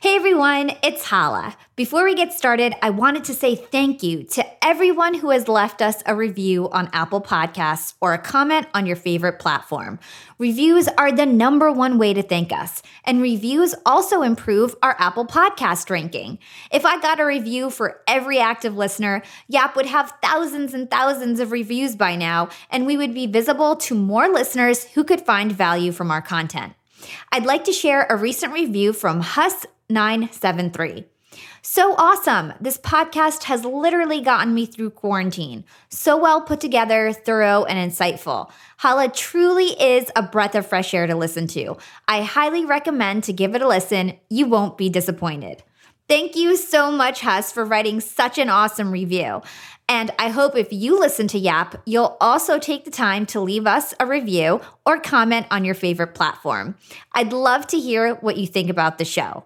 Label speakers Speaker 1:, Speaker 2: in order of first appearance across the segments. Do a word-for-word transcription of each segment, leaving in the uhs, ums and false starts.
Speaker 1: Hey everyone, it's Hala. Before we get started, I wanted to say thank you to everyone who has left us a review on Apple Podcasts or a comment on your favorite platform. Reviews are the number one way to thank us, and reviews also improve our Apple Podcast ranking. If I got a review for every active listener, Yap would have thousands and thousands of reviews by now, and we would be visible to more listeners who could find value from our content. I'd like to share a recent review from Huss nine seven three. So awesome! This podcast has literally gotten me through quarantine. So well put together, thorough, and insightful. Hala truly is a breath of fresh air to listen to. I highly recommend to give it a listen. You won't be disappointed. Thank you so much, Huss, for writing such an awesome review. And I hope if you listen to Yap, you'll also take the time to leave us a review or comment on your favorite platform. I'd love to hear what you think about the show.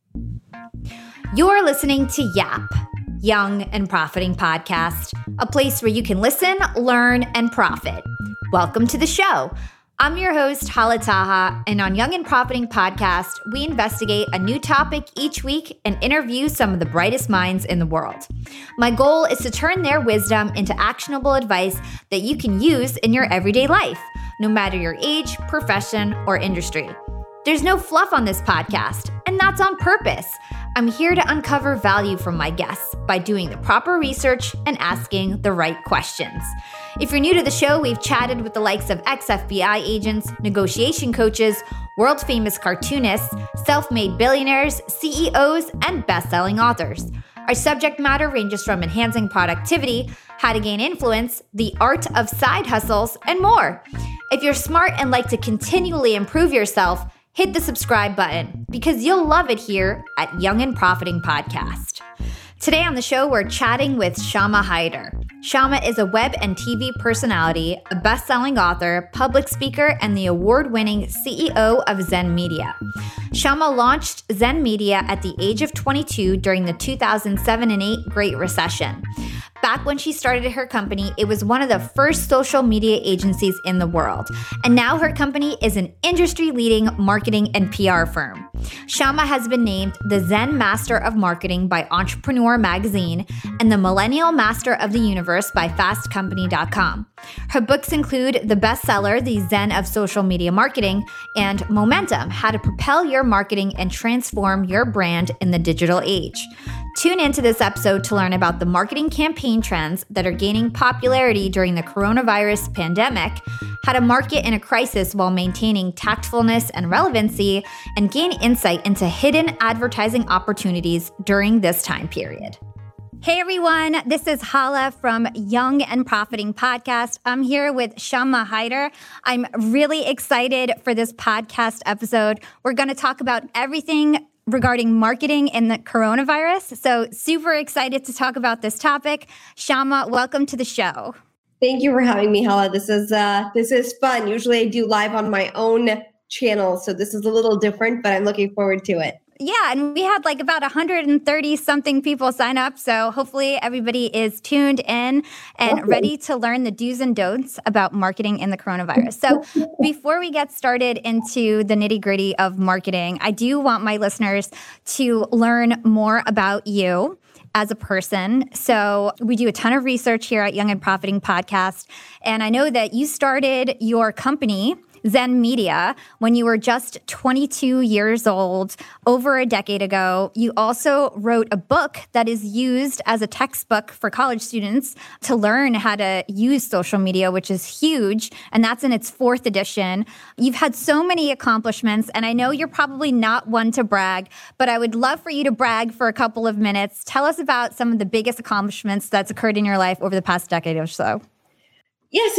Speaker 1: You're listening to Yap, Young and Profiting Podcast, a place where you can listen, learn, and profit. Welcome to the show. I'm your host, Hala Taha, and on Young and Profiting Podcast, we investigate a new topic each week and interview some of the brightest minds in the world. My goal is to turn their wisdom into actionable advice that you can use in your everyday life, no matter your age, profession, or industry. There's no fluff on this podcast, and that's on purpose. I'm here to uncover value from my guests by doing the proper research and asking the right questions. If you're new to the show, we've chatted with the likes of ex-F B I agents, negotiation coaches, world-famous cartoonists, self-made billionaires, C E Os, and best-selling authors. Our subject matter ranges from enhancing productivity, how to gain influence, the art of side hustles, and more. If you're smart and like to continually improve yourself, hit the subscribe button because you'll love it here at Young and Profiting Podcast. Today on the show, we're chatting with Shama Hyder. Shama is a web and T V personality, a best-selling author, public speaker, and the award-winning C E O of Zen Media. Shama launched Zen Media at the age of twenty-two during the two thousand seven and eight Great Recession. Back when she started her company, it was one of the first social media agencies in the world. And now her company is an industry-leading marketing and P R firm. Shama has been named the Zen Master of Marketing by Entrepreneur Magazine and the Millennial Master of the Universe by Fast Company dot com. Her books include the bestseller, The Zen of Social Media Marketing, and Momentum, How to Propel Your Marketing and Transform Your Brand in the Digital Age. Tune into this episode to learn about the marketing campaign trends that are gaining popularity during the coronavirus pandemic, how to market in a crisis while maintaining tactfulness and relevancy, and gain insight into hidden advertising opportunities during this time period. Hey everyone, this is Hala from Young and Profiting Podcast. I'm here with Shama Hyder. I'm really excited for this podcast episode. We're going to talk about everything regarding marketing in the coronavirus. So super excited to talk about this topic. Shama, welcome to the show.
Speaker 2: Thank you for having me, Hala. This is uh, this is fun. Usually I do live on my own channel, so this is a little different, but I'm looking forward to it.
Speaker 1: Yeah, and we had like about one hundred thirty something people sign up. So hopefully everybody is tuned in and okay. ready to learn the do's and don'ts about marketing in the coronavirus. So before we get started into the nitty gritty of marketing, I do want my listeners to learn more about you as a person. So we do a ton of research here at Young and Profiting Podcast. And I know that you started your company, Zen Media, when you were just twenty-two years old, over a decade ago. You also wrote a book that is used as a textbook for college students to learn how to use social media, which is huge. And that's in its fourth edition. You've had so many accomplishments, and I know you're probably not one to brag, but I would love for you to brag for a couple of minutes. Tell us about some of the biggest accomplishments that's occurred in your life over the past decade or so.
Speaker 2: Yes,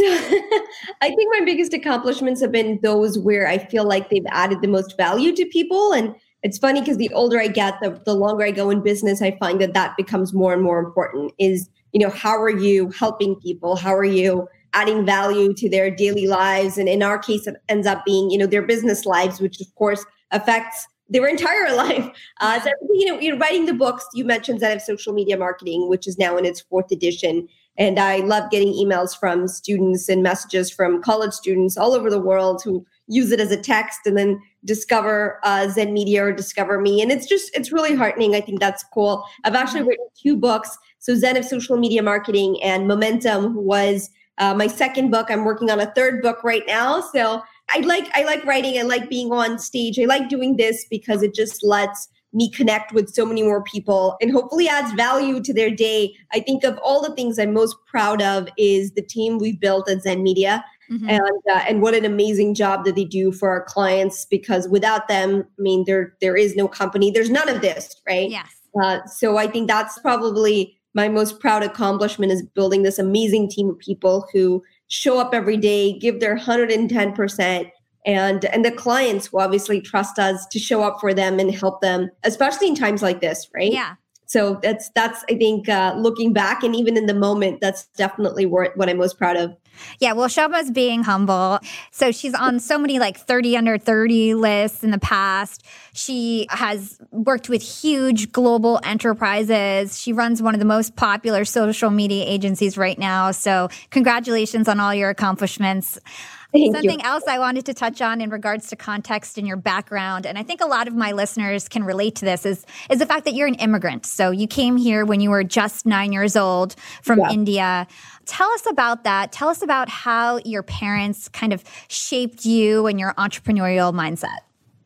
Speaker 2: I think my biggest accomplishments have been those where I feel like they've added the most value to people. And it's funny because the older I get, the, the longer I go in business, I find that that becomes more and more important is, you know, how are you helping people? How are you adding value to their daily lives? And in our case, it ends up being, you know, their business lives, which of course affects their entire life. Uh, so, you know, you're writing the books, you mentioned Zen of Social Media Marketing, which is now in its fourth edition. And I love getting emails from students and messages from college students all over the world who use it as a text and then discover uh, Zen Media or discover me. And it's just, it's really heartening. I think that's cool. I've actually written two books. So Zen of Social Media Marketing and Momentum was uh, my second book. I'm working on a third book right now. So I like, I like writing. I like being on stage. I like doing this because it just lets me connect with so many more people and hopefully adds value to their day. I think of all the things I'm most proud of is the team we've built at Zen Media. Mm-hmm. And uh, and what an amazing job that they do for our clients, because without them, I mean, there there is no company. There's none of this, right?
Speaker 1: Yes.
Speaker 2: Uh, so I think that's probably my most proud accomplishment, is building this amazing team of people who show up every day, give their one hundred ten percent. And and the clients will obviously trust us to show up for them and help them, especially in times like this, right?
Speaker 1: Yeah.
Speaker 2: So that's, that's I think, uh, looking back and even in the moment, that's definitely what, what I'm most proud of.
Speaker 1: Yeah, well, Shobna's being humble. So she's on so many like thirty under thirty lists in the past. She has worked with huge global enterprises. She runs one of the most popular social media agencies right now. So congratulations on all your accomplishments.
Speaker 2: Thank
Speaker 1: Something
Speaker 2: you.
Speaker 1: else I wanted to touch on in regards to context in your background, and I think a lot of my listeners can relate to this, is is the fact that you're an immigrant. So you came here when you were just nine years old from
Speaker 2: Yeah.
Speaker 1: India. Tell us about that. Tell us about how your parents kind of shaped you and your entrepreneurial mindset.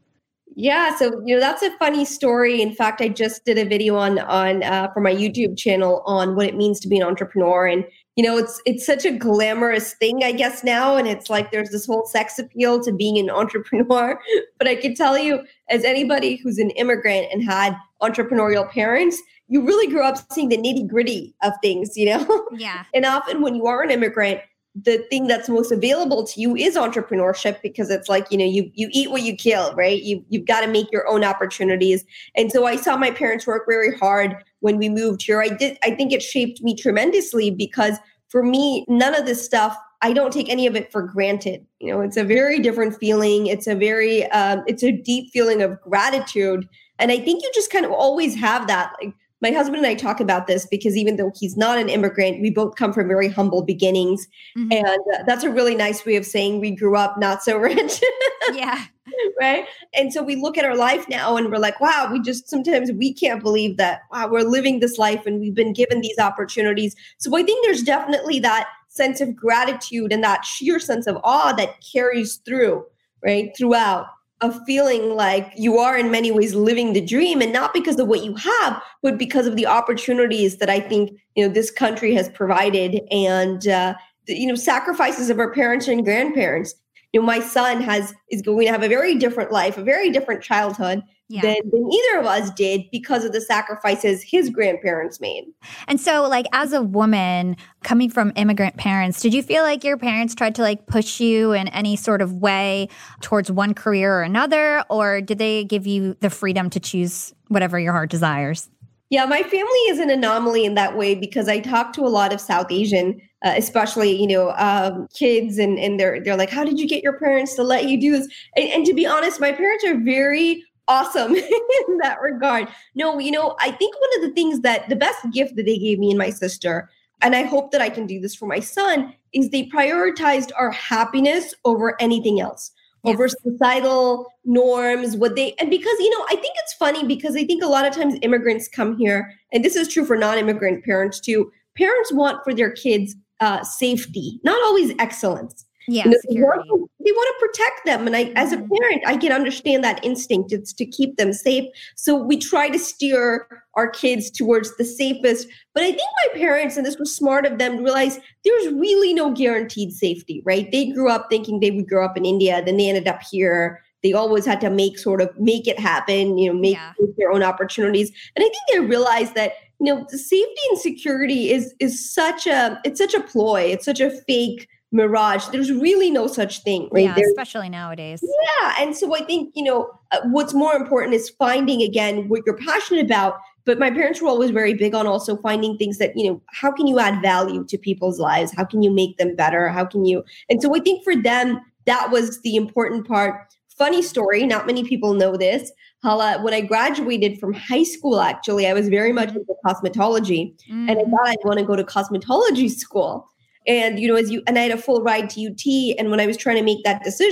Speaker 2: Yeah, so you know that's a funny story. In fact, I just did a video on on uh, for my YouTube channel on what it means to be an entrepreneur, and you know it's it's such a glamorous thing, I guess now, and it's like there's this whole sex appeal to being an entrepreneur. But I can tell you, as anybody who's an immigrant and had entrepreneurial parents, you really grew up seeing the nitty gritty of things, you know.
Speaker 1: Yeah.
Speaker 2: And often when you are an immigrant, the thing that's most available to you is entrepreneurship, because it's like, you know, you you eat what you kill, right? You, you've got to make your own opportunities. And so I saw my parents work very hard when we moved here. I did. I think it shaped me tremendously, because for me, none of this stuff, I don't take any of it for granted. You know, it's a very different feeling. It's a very, um, it's a deep feeling of gratitude. And I think you just kind of always have that. Like, my husband and I talk about this because even though he's not an immigrant, we both come from very humble beginnings. Mm-hmm. And uh, that's a really nice way of saying we grew up not so rich.
Speaker 1: Yeah.
Speaker 2: Right. And so we look at our life now and we're like, wow, we just, sometimes we can't believe that, wow, we're living this life and we've been given these opportunities. So I think there's definitely that sense of gratitude and that sheer sense of awe that carries through, right, throughout. Of feeling like you are in many ways living the dream, and not because of what you have, but because of the opportunities that I think, you know, this country has provided, and, uh, the, you know, sacrifices of our parents and grandparents. You know, my son has is going to have a very different life, a very different childhood yeah. than, than either of us did, because of the sacrifices his grandparents made.
Speaker 1: And so, like, as a woman coming from immigrant parents, did you feel like your parents tried to like push you in any sort of way towards one career or another, or did they give you the freedom to choose whatever your heart desires?
Speaker 2: Yeah, my family is an anomaly in that way, because I talk to a lot of South Asian, uh, especially, you know, um, kids, and, and they're they're like, how did you get your parents to let you do this? And, and to be honest, my parents are very awesome in that regard. No, you know, I think one of the things that the best gift that they gave me and my sister, and I hope that I can do this for my son, is they prioritized our happiness over anything else. Yes. Over societal norms, what they, and because, you know, I think it's funny because I think a lot of times immigrants come here, and this is true for non-immigrant parents too. Parents want for their kids uh, safety, not always excellence.
Speaker 1: Yeah,
Speaker 2: you know,
Speaker 1: security.
Speaker 2: They want, to, they want to protect them. And I, mm-hmm. as a parent, I can understand that instinct. It's to keep them safe. So we try to steer our kids towards the safest. But I think my parents, and this was smart of them, realized there's really no guaranteed safety, right? They grew up thinking they would grow up in India. Then they ended up here. They always had to make sort of make it happen, you know, make
Speaker 1: yeah.
Speaker 2: their own opportunities. And I think they realized that, you know, the safety and security is is such a, it's such a ploy. It's such a fake mirage. There's really no such thing, right?
Speaker 1: Yeah,
Speaker 2: There's,
Speaker 1: especially nowadays.
Speaker 2: Yeah. And so I think, you know, uh, what's more important is finding, again, what you're passionate about. But my parents were always very big on also finding things that, you know, how can you add value to people's lives? How can you make them better? How can you? And so I think for them, that was the important part. Funny story, not many people know this. Hala, when I graduated from high school, actually, I was very much into cosmetology. Mm-hmm. And I thought I'd want to go to cosmetology school. And, you know, as you, and I had a full ride to U T. And when I was trying to make that decision,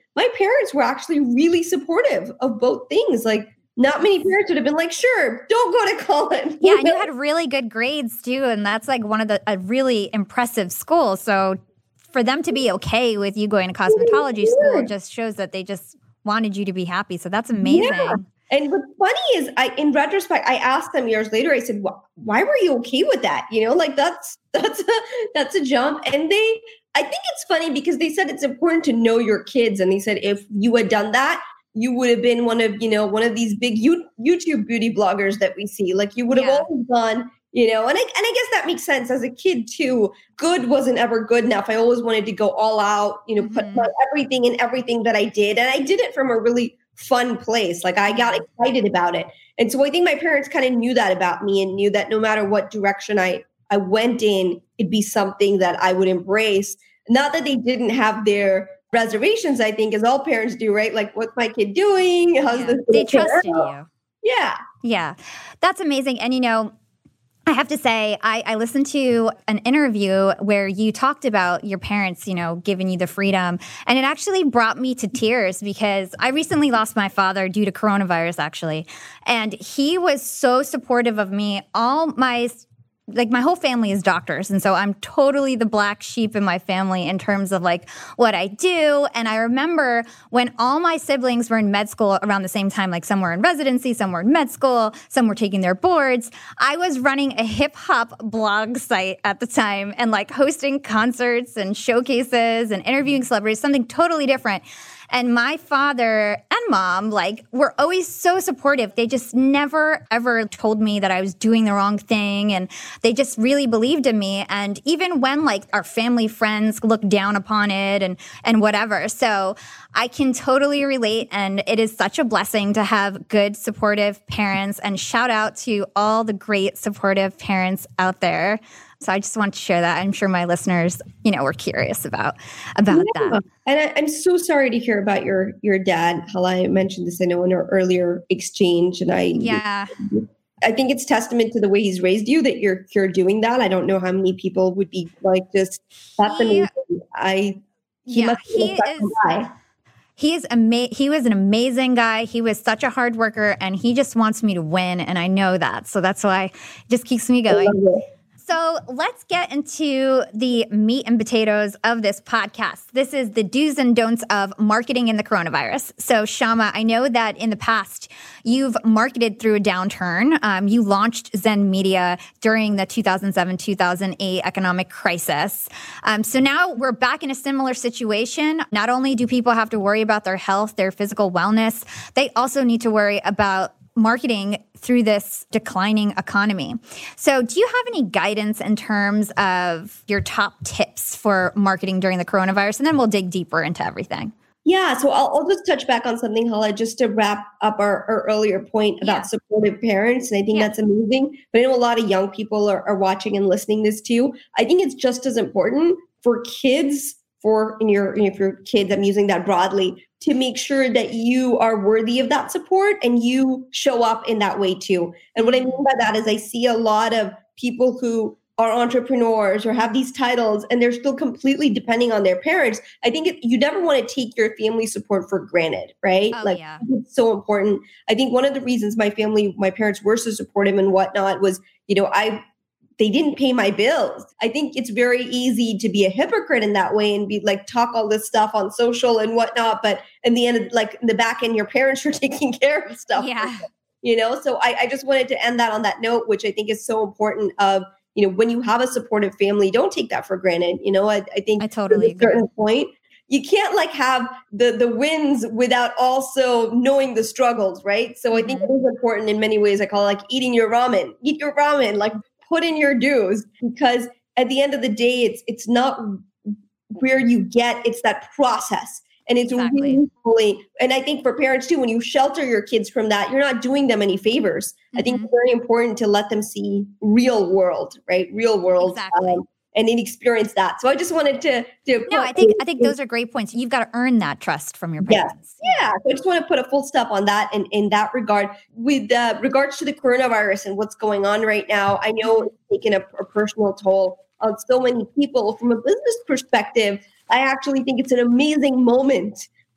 Speaker 2: my parents were actually really supportive of both things. Like not many parents would have been like, sure, don't go to college.
Speaker 1: Yeah, and you had really good grades too. And that's like one of the, a really impressive school. So for them to be okay with you going to cosmetology school just shows that they just wanted you to be happy. So that's amazing. Yeah.
Speaker 2: And what's funny is, I, in retrospect, I asked them years later. I said, "Why were you okay with that? You know, like that's that's a, that's a jump." And they, I think it's funny because they said it's important to know your kids, and they said if you had done that, you would have been one of you know one of these big YouTube beauty bloggers that we see. Like you would have yeah. always done. You know, and I and I guess that makes sense. As a kid too, good wasn't ever good enough. I always wanted to go all out, you know, mm-hmm. put everything in everything that I did. And I did it from a really fun place. Like I got excited about it. And so I think my parents kind of knew that about me and knew that no matter what direction I, I went in, it'd be something that I would embrace. Not that they didn't have their reservations, I think, as all parents do, right? Like, what's my kid doing? How's
Speaker 1: yeah.
Speaker 2: this?
Speaker 1: They trusted you.
Speaker 2: Yeah.
Speaker 1: Yeah. That's amazing. And, you know, I have to say, I, I listened to an interview where you talked about your parents, you know, giving you the freedom. And it actually brought me to tears because I recently lost my father due to coronavirus, actually. And he was so supportive of me. All my Like my whole family is doctors. And so I'm totally the black sheep in my family in terms of like what I do. And I remember when all my siblings were in med school around the same time, like some were in residency, some were in med school, some were taking their boards. I was running a hip hop blog site at the time and like hosting concerts and showcases and interviewing celebrities, something totally different. And my father and mom, like, were always so supportive. They just never, ever told me that I was doing the wrong thing. And they just really believed in me. And even when, like, our family friends looked down upon it and, and whatever. So I can totally relate. And it is such a blessing to have good, supportive parents. And shout out to all the great, supportive parents out there. So I just want to share that. I'm sure my listeners, you know, were curious about about yeah. that.
Speaker 2: And I, I'm so sorry to hear about your your dad. Hala, I mentioned this, I know, in our earlier exchange, and I
Speaker 1: yeah,
Speaker 2: I think it's testament to the way he's raised you that you're you're doing that. I don't know how many people would be like just that's he, amazing. I he
Speaker 1: yeah,
Speaker 2: must be
Speaker 1: he is. Guy. He is ama- He was an amazing guy. He was such a hard worker, and he just wants me to win, and I know that. So that's why it just keeps me going. So let's get into the meat and potatoes of this podcast. This is the do's and don'ts of marketing in the coronavirus. So Shama, I know that in the past, you've marketed through a downturn. Um, you launched Zen Media during the two thousand seven, two thousand eight economic crisis. Um, so now we're back in a similar situation. Not only do people have to worry about their health, their physical wellness, they also need to worry about marketing through this declining economy. So do you have any guidance in terms of your top tips for marketing during the coronavirus? And then we'll dig deeper into everything.
Speaker 2: Yeah, so I'll, I'll just touch back on something, Hala, just to wrap up our, our earlier point about yeah. supportive parents. And I think yeah. that's amazing. But I know a lot of young people are, are watching and listening this too. I think it's just as important for kids, for in your, if your kids, I'm using that broadly, to make sure that you are worthy of that support and you show up in that way too. And what I mean by that is I see a lot of people who are entrepreneurs or have these titles and they're still completely depending on their parents. I think it, you never want to take your family support for granted, right?
Speaker 1: Oh,
Speaker 2: like
Speaker 1: yeah.
Speaker 2: It's so important. I think one of the reasons my family, my parents were so supportive and whatnot was, you know, I they didn't pay my bills. I think it's very easy to be a hypocrite in that way and be like, talk all this stuff on social and whatnot. But in the end, like in the back end, your parents are taking care of stuff.
Speaker 1: Yeah.
Speaker 2: You know, so I, I just wanted to end that on that note, which I think is so important of, you know, when you have a supportive family, don't take that for granted. You know, I, I think
Speaker 1: I totally
Speaker 2: at a certain point, you can't like have the, the wins without also knowing the struggles, right? So I think it is important in many ways. I call it like eating your ramen, eat your ramen, like put in your dues, because at the end of the day, it's it's not where you get, it's that process. And it's
Speaker 1: exactly.
Speaker 2: really, really, and I think for parents too, when you shelter your kids from that, you're not doing them any favors. Mm-hmm. I think it's very important to let them see real world, right? Real world.
Speaker 1: Exactly.
Speaker 2: Um, and then experience that. So I just wanted to, to
Speaker 1: no, I think I think those are great points. You've got to earn that trust from your parents.
Speaker 2: Yeah, yeah. So I just want to put a full stop on that in, in that regard. With uh, regards to the coronavirus and what's going on right now, I know it's taken a, a personal toll on so many people. From a business perspective, I actually think it's an amazing moment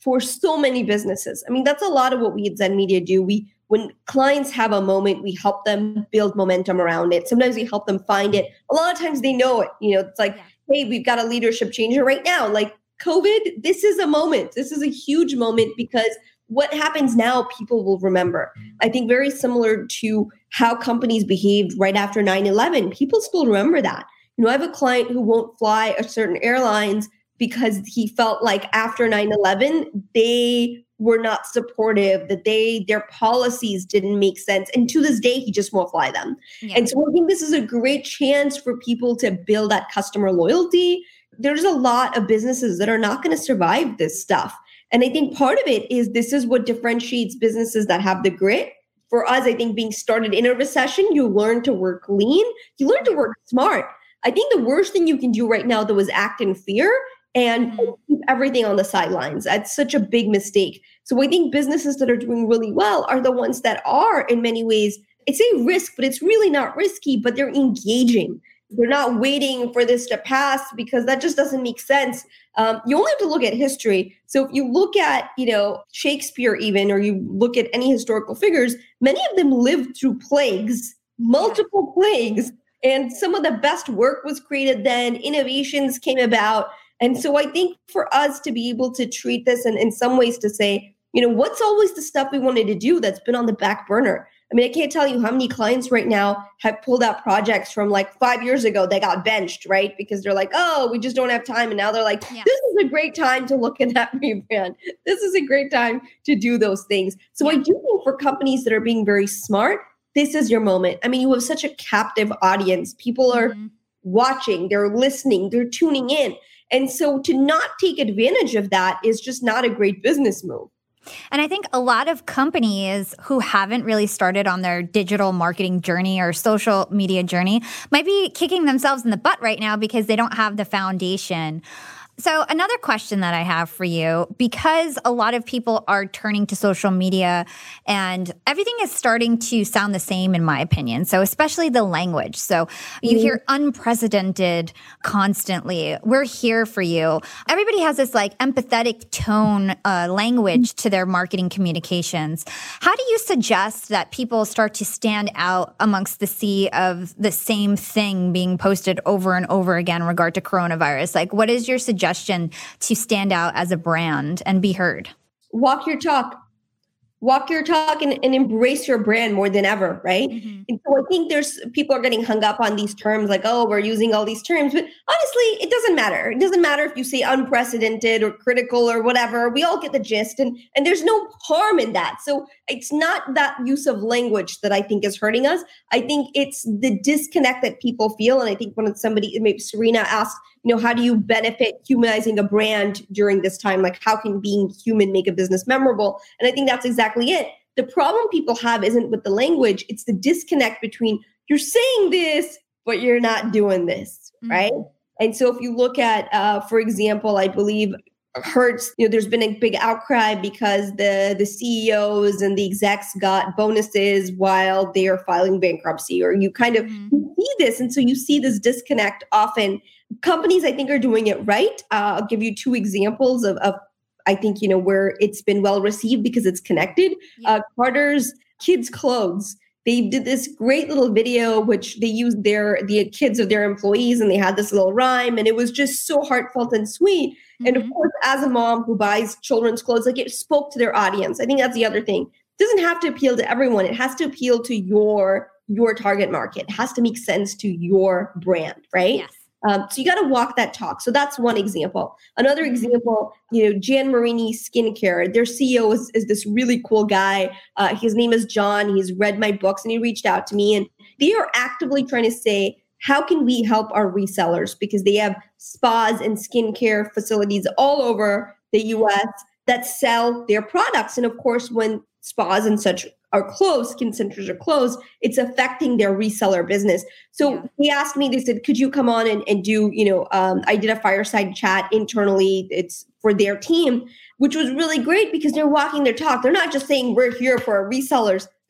Speaker 2: for so many businesses. I mean, that's a lot of what we at Zen Media do. We, when clients have a moment, we help them build momentum around it. Sometimes we help them find it. A lot of times they know it. You know, it's like, yeah. Hey, we've got a leadership changer right now. Like COVID, this is a moment. This is a huge moment because what happens now, people will remember. I think very similar to how companies behaved right after nine eleven. People still remember that. You know, I have a client who won't fly a certain airlines because he felt like after nine eleven, they were not supportive, that they their policies didn't make sense. And to this day, he just won't fly them. Yeah. And so I think this is a great chance for people to build that customer loyalty. There's a lot of businesses that are not going to survive this stuff. And I think part of it is this is what differentiates businesses that have the grit. For us, I think being started in a recession, you learn to work lean, you learn to work smart. I think the worst thing you can do right now, though, is act in fear and mm-hmm. keep everything on the sidelines. That's such a big mistake. So I think businesses that are doing really well are the ones that are, in many ways, it's a risk, but it's really not risky, but they're engaging. They're not waiting for this to pass because that just doesn't make sense. Um, you only have to look at history. So if you look at, you know, Shakespeare even, or you look at any historical figures, many of them lived through plagues, multiple plagues. And some of the best work was created then, innovations came about. And so I think for us to be able to treat this and in some ways to say, you know, what's always the stuff we wanted to do that's been on the back burner? I mean, I can't tell you how many clients right now have pulled out projects from like five years ago that got benched, right? Because they're like, oh, we just don't have time. And now they're like, yeah. This is a great time to look at that rebrand. This is a great time to do those things. So yeah. I do think for companies that are being very smart, this is your moment. I mean, you have such a captive audience. People are mm-hmm. watching, they're listening, they're tuning in. And so to not take advantage of that is just not a great business move.
Speaker 1: And I think a lot of companies who haven't really started on their digital marketing journey or social media journey might be kicking themselves in the butt right now because they don't have the foundation. So another question that I have for you, because a lot of people are turning to social media and everything is starting to sound the same, in my opinion. So especially the language. So you hear unprecedented constantly. We're here for you. Everybody has this like empathetic tone uh, language to their marketing communications. How do you suggest that people start to stand out amongst the sea of the same thing being posted over and over again in regard to coronavirus? Like, what is your suggestion to stand out as a brand and be heard?
Speaker 2: Walk your talk. Walk your talk and, and embrace your brand more than ever, right? Mm-hmm. And so I think there's people are getting hung up on these terms like, oh, we're using all these terms. But honestly, it doesn't matter. It doesn't matter if you say unprecedented or critical or whatever. We all get the gist. And, and there's no harm in that. So it's not that use of language that I think is hurting us. I think it's the disconnect that people feel. And I think when somebody, maybe Serena asked, you know, how do you benefit humanizing a brand during this time? Like, how can being human make a business memorable? And I think that's exactly it. The problem people have isn't with the language. It's the disconnect between you're saying this, but you're not doing this, mm-hmm. right? And so if you look at, uh, for example, I believe Hertz, you know, there's been a big outcry because the, the C E Os and the execs got bonuses while they are filing bankruptcy, or you kind of mm-hmm. you see this. And so you see this disconnect often. Companies, I think, are doing it right. Uh, I'll give you two examples of, of, I think, you know, where it's been well received because it's connected. Yeah. Uh, Carter's Kids Clothes. They did this great little video, which they used their the kids of their employees, and they had this little rhyme, and it was just so heartfelt and sweet. Mm-hmm. And of course, as a mom who buys children's clothes, like it spoke to their audience. I think that's the other thing. It doesn't have to appeal to everyone. It has to appeal to your your target market. It has to make sense to your brand, right? Yes. Um, so you got to walk that talk. So that's one example. Another example, you know, Gian Marini Skincare, their C E O is, is this really cool guy. Uh, his name is John. He's read my books and he reached out to me, and they are actively trying to say, how can we help our resellers? Because they have spas and skincare facilities all over the U S that sell their products. And of course, when spas and such are closed, skin centers are closed, it's affecting their reseller business. So yeah. He asked me, they said, could you come on and, and do, you know, um, I did a fireside chat internally. It's for their team, which was really great because they're walking their talk. They're not just saying we're here for our resellers.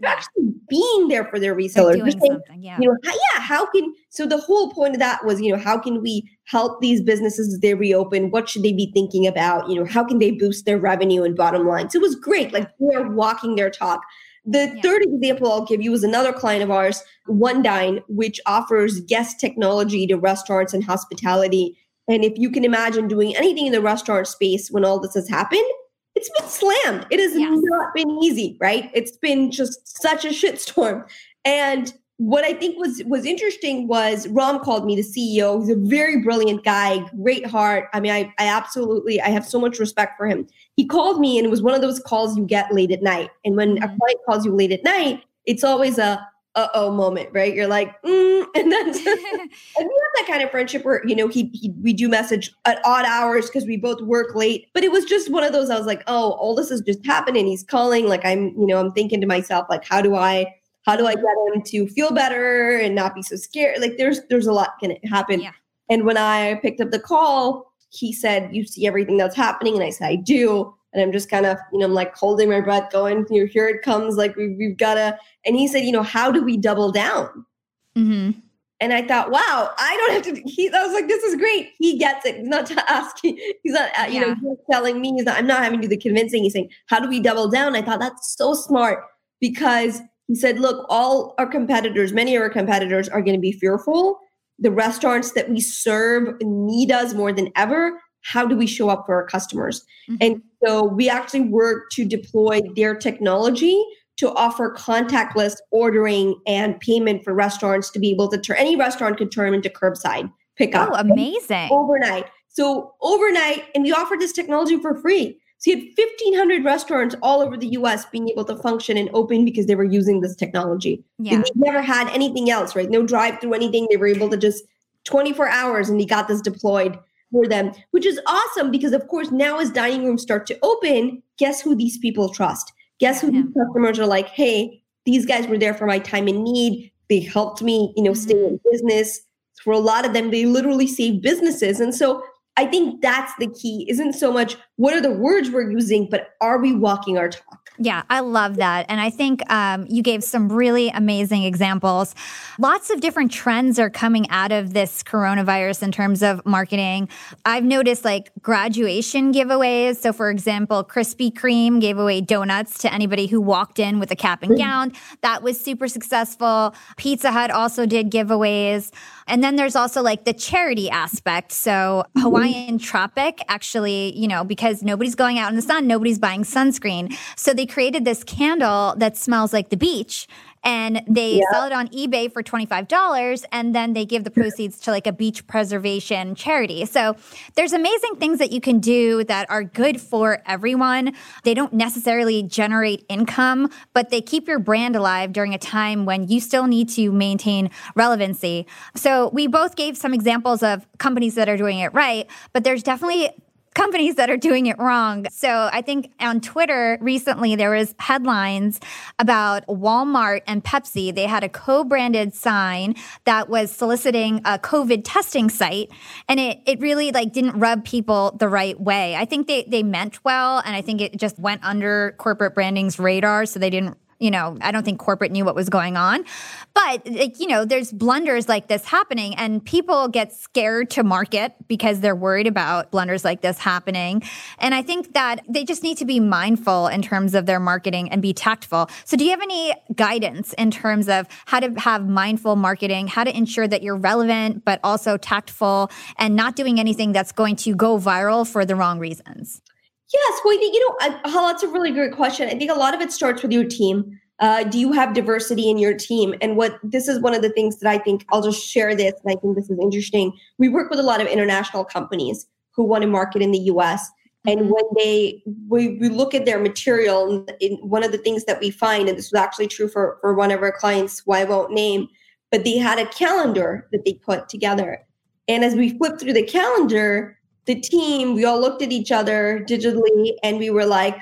Speaker 2: they're
Speaker 1: Yeah.
Speaker 2: actually being there for their
Speaker 1: They're
Speaker 2: resellers.
Speaker 1: doing
Speaker 2: They're saying,
Speaker 1: something. Yeah.
Speaker 2: you know, how, yeah, how can, so the whole point of that was, you know, how can we help these businesses as they reopen? What should they be thinking about? You know, how can they boost their revenue and bottom line? So it was great. Like they're walking their talk. The
Speaker 1: Yeah.
Speaker 2: third example I'll give you is another client of ours, One Dine, which offers guest technology to restaurants and hospitality. And if you can imagine doing anything in the restaurant space when all this has happened, it's been slammed. It has
Speaker 1: Yes.
Speaker 2: not been easy, right? It's been just such a shitstorm. And what I think was was interesting was Ram called me, the C E O. He's a very brilliant guy, great heart. I mean, I, I absolutely, I have so much respect for him. He called me and it was one of those calls you get late at night. And when
Speaker 1: Mhm.
Speaker 2: a client calls you late at night, it's always a uh-oh moment, right? You're like, mm, and then and we have that kind of friendship where, you know, he, he we do message at odd hours because we both work late. But it was just one of those, I was like, oh, all this has just happened and he's calling. Like I'm, you know, I'm thinking to myself, like, how do I How do I get him to feel better and not be so scared? Like there's there's a lot can happen.
Speaker 1: Yeah.
Speaker 2: And when I picked up the call, he said, you see everything that's happening? And I said, I do. And I'm just kind of, you know, I'm like holding my breath going, you know, here it comes. Like we, we've got to, and he said, you know, how do we double down?
Speaker 1: Mm-hmm.
Speaker 2: And I thought, wow, I don't have to, he, I was like, this is great. He gets it. He's not asking, he's not, uh, you
Speaker 1: Yeah.
Speaker 2: know, he's telling me, he's not, I'm not having to do the convincing. He's saying, how do we double down? I thought that's so smart because he said, look, all our competitors, many of our competitors are going to be fearful. The restaurants that we serve need us more than ever. How do we show up for our customers?
Speaker 1: Mm-hmm.
Speaker 2: And so we actually work to deploy their technology to offer contactless ordering and payment for restaurants to be able to turn, any restaurant could turn into curbside pickup.
Speaker 1: Oh, amazing.
Speaker 2: Overnight. So overnight, and we offer this technology for free. So you had fifteen hundred restaurants all over the U S being able to function and open because they were using this technology.
Speaker 1: Yeah.
Speaker 2: They never had anything else, right? No drive-through, anything. They were able to just twenty-four hours and we got this deployed for them, which is awesome because of course now as dining rooms start to open, guess who these people trust? Guess who
Speaker 1: Yeah.
Speaker 2: these customers are like, hey, these guys were there for my time in need. They helped me, you know,
Speaker 1: Mm-hmm.
Speaker 2: stay in business. For a lot of them, they literally saved businesses. And so I think that's the key. Isn't so much what are the words we're using, but are we walking our talk?
Speaker 1: Yeah, I love that. And I think um, you gave some really amazing examples. Lots of different trends are coming out of this coronavirus in terms of marketing. I've noticed like graduation giveaways. So for example, Krispy Kreme gave away donuts to anybody who walked in with a cap and gown. That was super successful. Pizza Hut also did giveaways. And then there's also like the charity aspect. So Hawaiian Tropic actually, you know, because nobody's going out in the sun, nobody's buying sunscreen. So they created this candle that smells like the beach. And they
Speaker 2: Yeah.
Speaker 1: sell it on eBay for twenty-five dollars and then they give the proceeds to like a beach preservation charity. So there's amazing things that you can do that are good for everyone. They don't necessarily generate income, but they keep your brand alive during a time when you still need to maintain relevancy. So we both gave some examples of companies that are doing it right, but there's definitely companies that are doing it wrong. So I think on Twitter recently there was headlines about Walmart and Pepsi. They had a co-branded sign that was soliciting a COVID testing site, and it it really like didn't rub people the right way. I think they they meant well, and I think it just went under corporate branding's radar, so they didn't. You know, I don't think corporate knew what was going on. But, like, you know, there's blunders like this happening and people get scared to market because they're worried about blunders like this happening. And I think that they just need to be mindful in terms of their marketing and be tactful. So do you have any guidance in terms of how to have mindful marketing, how to ensure that you're relevant, but also tactful and not doing anything that's going to go viral for the wrong reasons?
Speaker 2: Yes, well, I think, you know, I, Hala, that's a really great question. I think a lot of it starts with your team. Uh, do you have diversity in your team? And what this is one of the things that I think, I'll just share this, and I think this is interesting. We work with a lot of international companies who want to market in the U S. And when they, we, we look at their material, in one of the things that we find, and this was actually true for, for one of our clients, who I won't name, but they had a calendar that they put together. And as we flipped through the calendar, the team, we all looked at each other digitally and we were like,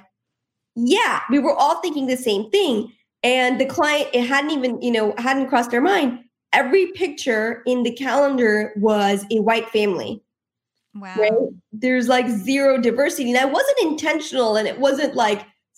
Speaker 2: yeah, we were all thinking the same thing. And the client, it hadn't even, you know, hadn't crossed their mind. Every picture in the calendar was a white family.
Speaker 1: Wow.
Speaker 2: Right? There's like zero diversity. And that wasn't intentional and it wasn't like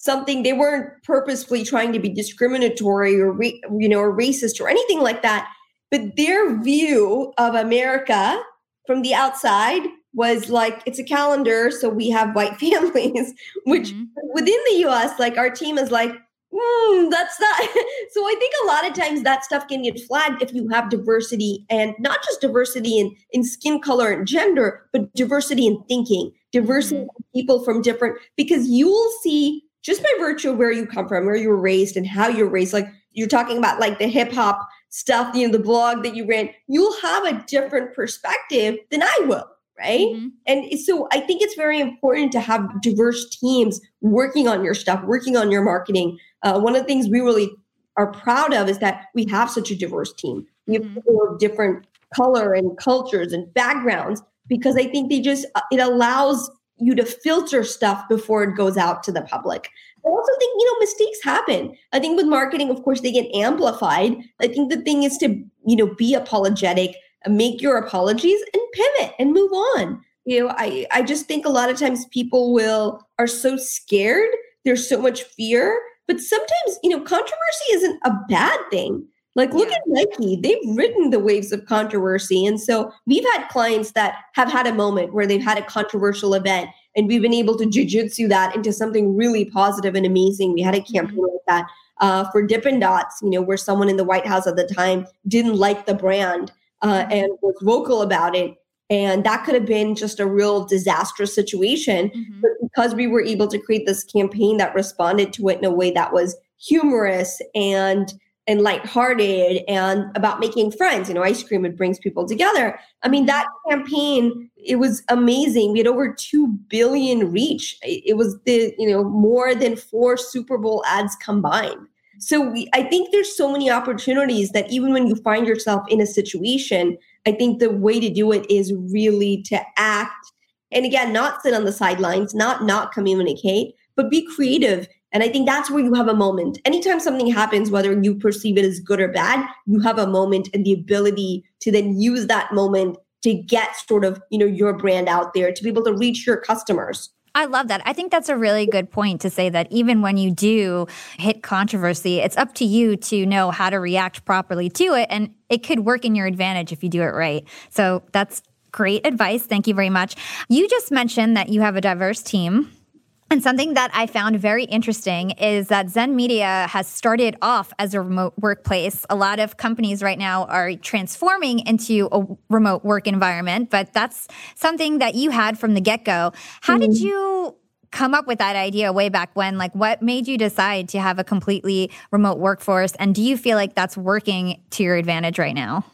Speaker 2: something, they weren't purposefully trying to be discriminatory or, ra- you know, or racist or anything like that. But their view of America from the outside was like, it's a calendar, so we have white families, which mm-hmm. within the U S, like our team is like, mm, that's not. So I think a lot of times that stuff can get flagged if you have diversity, and not just diversity in, in skin color and gender, but diversity in thinking, diversity mm-hmm. of people from different, because you will see just by virtue of where you come from, where you were raised and how you're raised, like you're talking about like the hip hop stuff, you know, the blog that you ran, you'll have a different perspective than I will. Right. Mm-hmm. And so I think it's very important to have diverse teams working on your stuff, working on your marketing. Uh, one of the things we really are proud of is that we have such a diverse team. We have people of different color and cultures and backgrounds, because I think they just, it allows you to filter stuff before it goes out to the public. I also think, you know, mistakes happen. I think with marketing, of course, they get amplified. I think the thing is to, you know, be apologetic, make your apologies and pivot and move on. You know, I, I just think a lot of times people will, are so scared. There's so much fear, but sometimes, you know, controversy isn't a bad thing. Like, look yeah. at Nike, they've ridden the waves of controversy. And so we've had clients that have had a moment where they've had a controversial event, and we've been able to jujitsu that into something really positive and amazing. We had a campaign mm-hmm. like that uh, for Dippin' Dots, you know, where someone in the White House at the time didn't like the brand. Uh, and was vocal about it. And that could have been just a real disastrous situation. Mm-hmm. But because we were able to create this campaign that responded to it in a way that was humorous and and lighthearted and about making friends, you know, ice cream, it brings people together. I mean, that campaign, it was amazing. We had over two billion reach. It was the, you know, more than four Super Bowl ads combined. So we, I think there's so many opportunities that even when you find yourself in a situation, I think the way to do it is really to act. And again, not sit on the sidelines, not not communicate, but be creative. And I think that's where you have a moment. Anytime something happens, whether you perceive it as good or bad, you have a moment and the ability to then use that moment to get sort of, you know, your brand out there, to be able to reach your customers.
Speaker 1: I love that. I think that's a really good point to say that even when you do hit controversy, it's up to you to know how to react properly to it. And it could work in your advantage if you do it right. So that's great advice. Thank you very much. You just mentioned that you have a diverse team. And something that I found very interesting is that Zen Media has started off as a remote workplace. A lot of companies right now are transforming into a remote work environment, but that's something that you had from the get-go. How mm-hmm. did you come up with that idea way back when? Like, what made you decide to have a completely remote workforce? And do you feel like that's working to your advantage right now?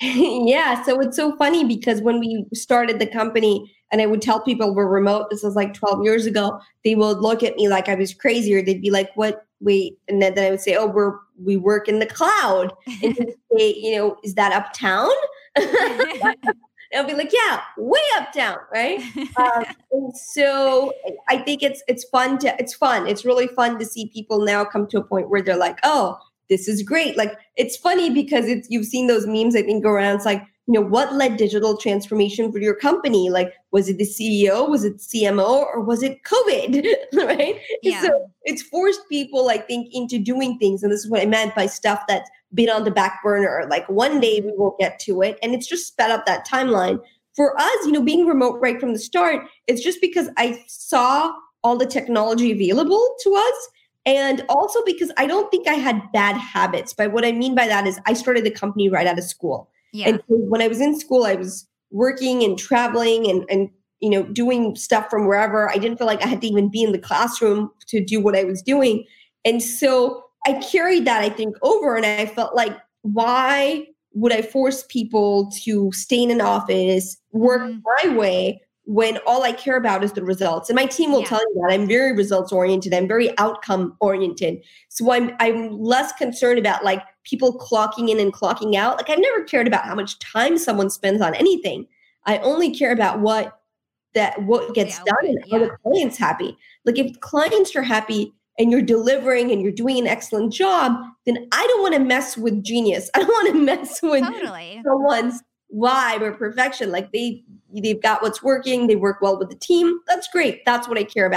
Speaker 2: Yeah, so it's so funny because when we started the company and I would tell people we're remote, this was like twelve years ago, they would look at me like I was crazy, or they'd be like, what, wait, and then, then I would say, oh, we're, we work in the cloud. And they'd say, you know, is that uptown? I'll be like, yeah, way uptown, right? um, and so I think it's it's fun to, it's fun. It's really fun to see people now come to a point where they're like, oh, this is great. Like, it's funny because it's, you've seen those memes, I think, go around. It's like, you know, what led digital transformation for your company? Like, was it the C E O? Was it C M O? Or was it COVID? Right?
Speaker 1: Yeah.
Speaker 2: So it's forced people, I think, into doing things. And this is what I meant by stuff that's been on the back burner. Like, one day we will get to it. And it's just sped up that timeline. For us, you know, being remote right from the start, it's just because I saw all the technology available to us. And also because I don't think I had bad habits. But what I mean by that is I started the company right out of school.
Speaker 1: Yeah.
Speaker 2: And so when I was in school, I was working and traveling and, and, you know, doing stuff from wherever. I didn't feel like I had to even be in the classroom to do what I was doing. And so I carried that, I think, over. And I felt like, why would I force people to stay in an office, work mm. my way, when all I care about is the results? And my team will yeah. tell you that I'm very results oriented. I'm very outcome oriented. So I'm I'm less concerned about like people clocking in and clocking out. Like, I've never cared about how much time someone spends on anything. I only care about what that what gets done and yeah. how the client's happy. Like, if clients are happy and you're delivering and you're doing an excellent job, then I don't want to mess with genius. I don't want to mess with
Speaker 1: totally.
Speaker 2: someone's vibe or perfection. Like, they they've got what's working, they work well with the team. That's great. That's what I care about.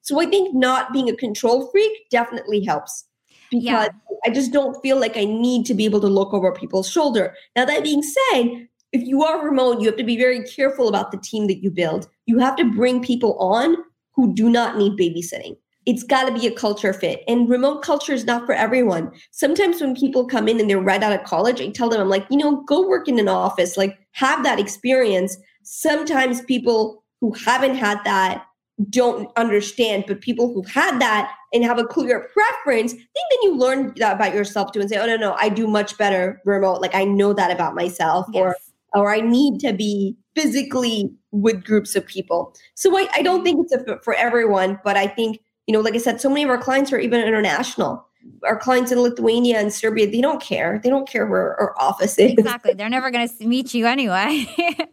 Speaker 2: So I think not being a control freak definitely helps, because
Speaker 1: Yeah.
Speaker 2: I just don't feel like I need to be able to look over people's shoulder. Now, that being said, if you are remote, you have to be very careful about the team that you build. You have to bring people on who do not need babysitting. It's got to be a culture fit. And remote culture is not for everyone. Sometimes when people come in and they're right out of college, I tell them, I'm like, you know, go work in an office, like have that experience. Sometimes people who haven't had that don't understand, but people who've had that and have a clear preference, I think then you learn that about yourself too and say, oh, no, no, I do much better remote. Like I know that about myself,
Speaker 1: Yes.
Speaker 2: or or I need to be physically with groups of people. So I, I don't think it's a fit for everyone, but I think, you know, like I said, so many of our clients are even international. Our clients in Lithuania and Serbia, they don't care. They don't care where our office is.
Speaker 1: Exactly. They're never going to meet you anyway.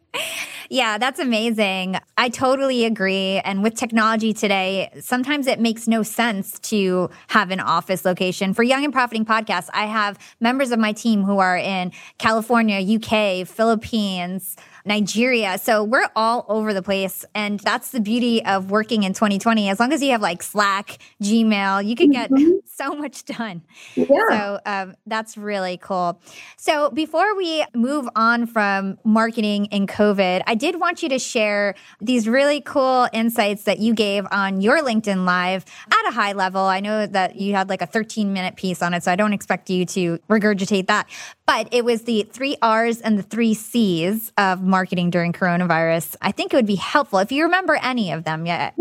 Speaker 1: Yeah, that's amazing. I totally agree. And with technology today, sometimes it makes no sense to have an office location. For Young and Profiting Podcast, I have members of my team who are in California, U K, Philippines, Nigeria. So we're all over the place. And that's the beauty of working in twenty twenty. As long as you have like Slack, Gmail, you can get mm-hmm. so much done.
Speaker 2: Yeah.
Speaker 1: So um, that's really cool. So before we move on from marketing in COVID, I did want you to share these really cool insights that you gave on your LinkedIn Live at a high level. I know that you had like a thirteen minute piece on it, so I don't expect you to regurgitate that. But it was the three R's and the three C's of marketing during coronavirus. I think it would be helpful if you remember any of them yet.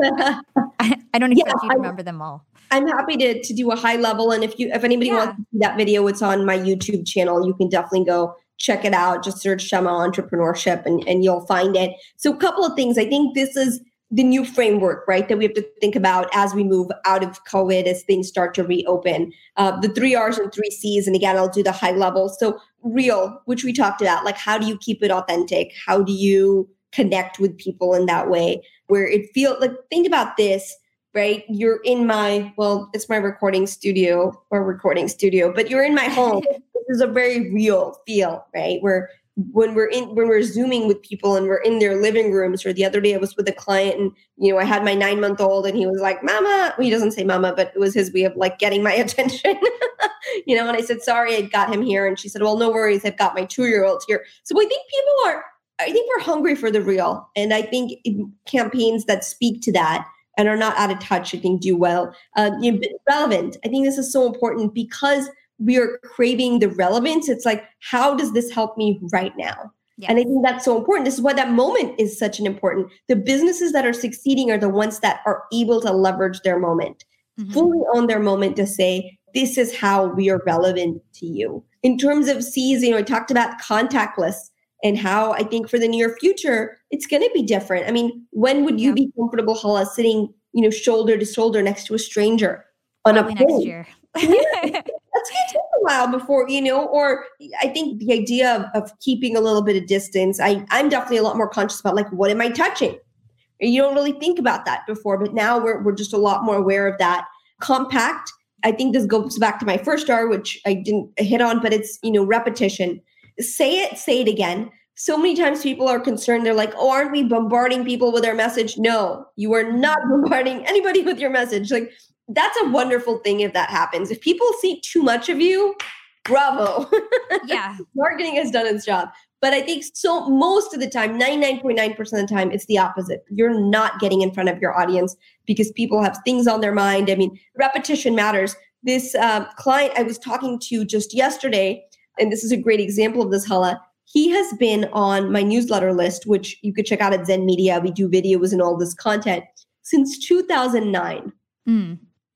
Speaker 1: I, I don't expect yeah, you to remember them all.
Speaker 2: I'm happy to to do a high level. And if you if anybody yeah. wants to see that video, it's on my YouTube channel. You can definitely go check it out. Just search Shema Entrepreneurship and, and you'll find it. So a couple of things. I think this is the new framework, right, that we have to think about as we move out of COVID, as things start to reopen. Uh, the three R's and three C's, and again, I'll do the high level. So real, which we talked about, like how do you keep it authentic? How do you connect with people in that way where it feels like, think about this, right? You're in my, well, it's my recording studio or recording studio, but you're in my home. This is a very real feel, right? Where when we're in, when we're Zooming with people and we're in their living rooms, or the other day I was with a client and, you know, I had my nine month old and he was like, mama, well, he doesn't say mama, but it was his way of like getting my attention, you know, and I said, sorry, I got him here. And she said, well, no worries. I've got my two-year-old here. So I think people are, I think we're hungry for the real. And I think campaigns that speak to that and are not out of touch, I think do well. Uh, you know, relevant. I think this is so important because we are craving the relevance. It's like, how does this help me right now? Yes. And I think that's so important. This is why that moment is such an important. The businesses that are succeeding are the ones that are able to leverage their moment, mm-hmm. fully own their moment to say, this is how we are relevant to you. In terms of C's, you know, I talked about contactless and how I think for the near future, it's going to be different. I mean, when would you yeah. be comfortable, Hala, sitting, you know, shoulder to shoulder next to a stranger on
Speaker 1: Probably
Speaker 2: a
Speaker 1: next
Speaker 2: plane?
Speaker 1: year.
Speaker 2: Yeah, that's going to take a while before, you know, or I think the idea of, of keeping a little bit of distance, I, I'm definitely a lot more conscious about like, what am I touching? You don't really think about that before, but now we're we're just a lot more aware of that. Compact, I think this goes back to my first R, which I didn't hit on, but it's, you know, repetition. Say it, say it again. So many times people are concerned. They're like, oh, aren't we bombarding people with our message? No, you are not bombarding anybody with your message. Like, that's a wonderful thing if that happens. If people see too much of you, bravo.
Speaker 1: Yeah.
Speaker 2: Marketing has done its job. But I think so most of the time, ninety-nine point nine percent of the time, it's the opposite. You're not getting in front of your audience because people have things on their mind. I mean, repetition matters. This uh, client I was talking to just yesterday, and this is a great example of this, Hala. He has been on my newsletter list, which you could check out at Zen Media. We do videos and all this content since two thousand nine.
Speaker 1: Mm.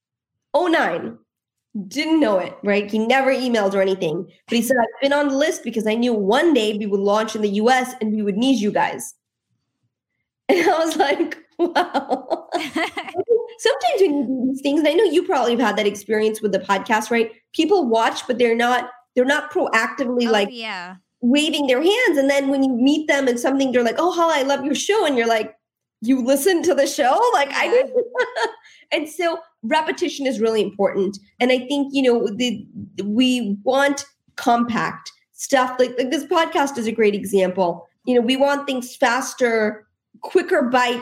Speaker 2: oh nine. Didn't know it, right? He never emailed or anything. But he said, I've been on the list because I knew one day we would launch in the U S and we would need you guys. And I was like, wow. Sometimes when you do these things, and I know you probably have had that experience with the podcast, right? People watch, but they're not, they're not proactively
Speaker 1: oh,
Speaker 2: like
Speaker 1: yeah.
Speaker 2: waving their hands. And then when you meet them and something, they're like, oh, Hala, I love your show. And you're like, you listen to the show? Like yeah. I didn't. And so repetition is really important. And I think, you know, the, we want compact stuff. Like, like this podcast is a great example. You know, we want things faster, quicker bites,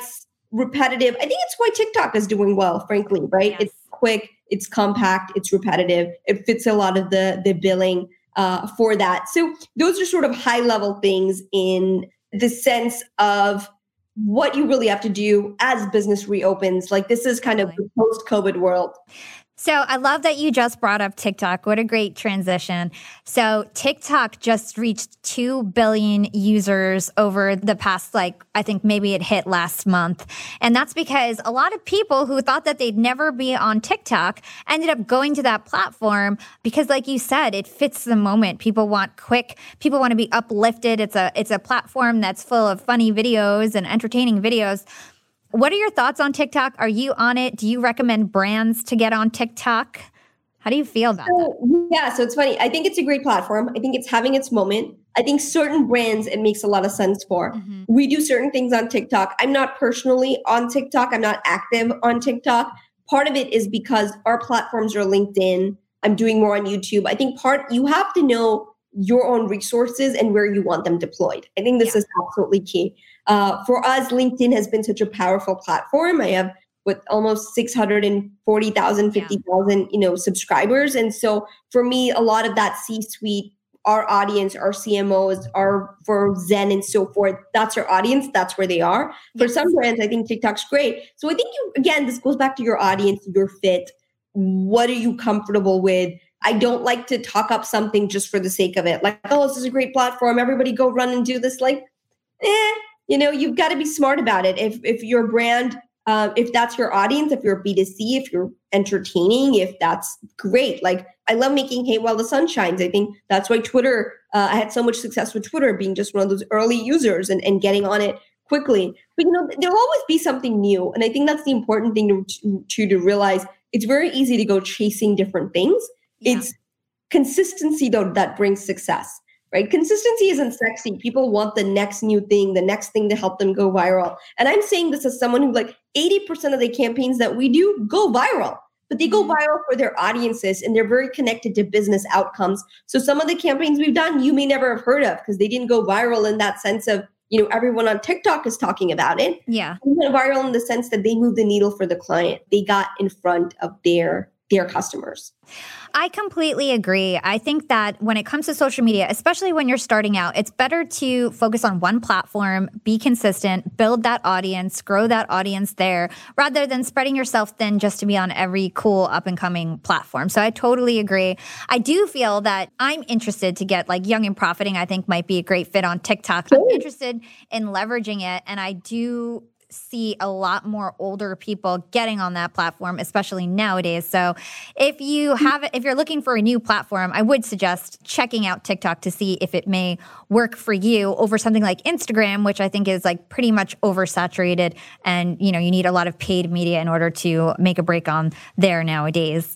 Speaker 2: repetitive. I think it's why TikTok is doing well, frankly, right?
Speaker 1: Yes.
Speaker 2: It's quick, it's compact, it's repetitive. It fits a lot of the, the billing uh, for that. So those are sort of high level things in the sense of what you really have to do as business reopens. Like this is kind of the post-COVID world.
Speaker 1: So I love that you just brought up TikTok. What a great transition. So TikTok just reached two billion users over the past, like, I think maybe it hit last month. And that's because a lot of people who thought that they'd never be on TikTok ended up going to that platform because, like you said, it fits the moment. People want quick, people want to be uplifted. It's a, it's a platform that's full of funny videos and entertaining videos. What are your thoughts on TikTok? Are you on it? Do you recommend brands to get on TikTok? How do you feel about
Speaker 2: so,
Speaker 1: that?
Speaker 2: Yeah, so it's funny. I think it's a great platform. I think it's having its moment. I think certain brands it makes a lot of sense for. Mm-hmm. We do certain things on TikTok. I'm not personally on TikTok. I'm not active on TikTok. Part of it is because our platforms are LinkedIn. I'm doing more on YouTube. I think part you have to know your own resources and where you want them deployed. I think this yeah. is absolutely key. Uh, for us, LinkedIn has been such a powerful platform. I have with almost six hundred forty thousand, fifty thousand, yeah. you know, subscribers. And so for me, a lot of that C-suite, our audience, our C M Os are for Zen and so forth. That's our audience. That's where they are. Yes. For some brands, I think TikTok's great. So I think you, again, this goes back to your audience, your fit. What are you comfortable with? I don't like to talk up something just for the sake of it. Like, oh, this is a great platform. Everybody go run and do this. Like, eh, you know, you've got to be smart about it. If if your brand, uh, if that's your audience, if you're B two C, if you're entertaining, if that's great. Like, I love making hay while the sun shines. I think that's why Twitter, uh, I had so much success with Twitter, being just one of those early users and, and getting on it quickly. But, you know, there'll always be something new. And I think that's the important thing to, to, to realize. It's very easy to go chasing different things. Yeah. It's consistency, though, that brings success, right? Consistency isn't sexy. People want the next new thing, the next thing to help them go viral. And I'm saying this as someone who, like, eighty percent of the campaigns that we do go viral, but they go viral for their audiences and they're very connected to business outcomes. So some of the campaigns we've done, you may never have heard of because they didn't go viral in that sense of, you know, everyone on TikTok is talking about it.
Speaker 1: Yeah.
Speaker 2: They went viral in the sense that they moved the needle for the client. They got in front of their their customers.
Speaker 1: I completely agree. I think that when it comes to social media, especially when you're starting out, it's better to focus on one platform, be consistent, build that audience, grow that audience there, rather than spreading yourself thin just to be on every cool up and coming platform. So I totally agree. I do feel that I'm interested to get like Young and Profiting, I think might be a great fit on TikTok. Sure. I'm interested in leveraging it. And I do see a lot more older people getting on that platform, especially nowadays. So if you have, if you're looking for a new platform, I would suggest checking out TikTok to see if it may work for you over something like Instagram, which I think is like pretty much oversaturated. And, you know, you need a lot of paid media in order to make a break on there nowadays.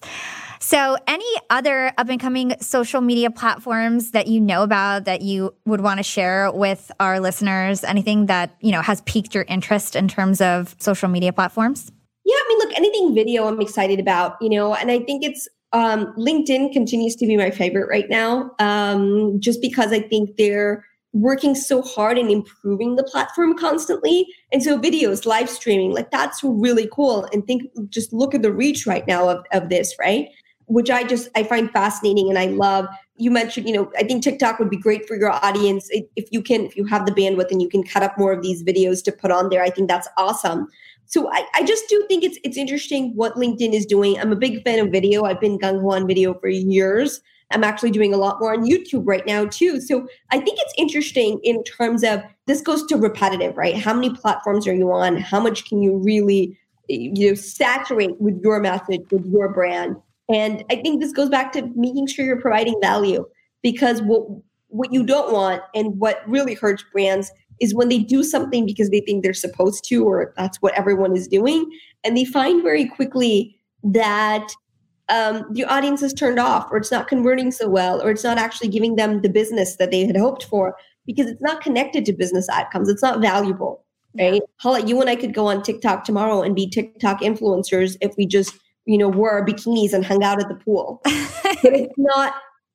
Speaker 1: So any other up-and-coming social media platforms that you know about that you would want to share with our listeners? Anything that, you know, has piqued your interest in terms of social media platforms?
Speaker 2: Yeah, I mean, look, anything video I'm excited about, you know, and I think it's um, LinkedIn continues to be my favorite right now, um, just because I think they're working so hard in improving the platform constantly. And so videos, live streaming, like that's really cool. And think, just look at the reach right now of, of this, right? Which I just, I find fascinating and I love. You mentioned, you know, I think TikTok would be great for your audience. If you can, if you have the bandwidth and you can cut up more of these videos to put on there, I think that's awesome. So I, I just do think it's it's interesting what LinkedIn is doing. I'm a big fan of video. I've been gung-ho on video for years. I'm actually doing a lot more on YouTube right now too. So I think it's interesting in terms of, this goes to repetitive, right? How many platforms are you on? How much can you really, you know, saturate with your message, with your brand? And I think this goes back to making sure you're providing value, because what what you don't want and what really hurts brands is when they do something because they think they're supposed to, or that's what everyone is doing. And they find very quickly that um, the audience is turned off, or it's not converting so well, or it's not actually giving them the business that they had hoped for because it's not connected to business outcomes. It's not valuable, right? Hala, you and I could go on TikTok tomorrow and be TikTok influencers if we just, you know, wore our bikinis and hung out at the pool. But it's not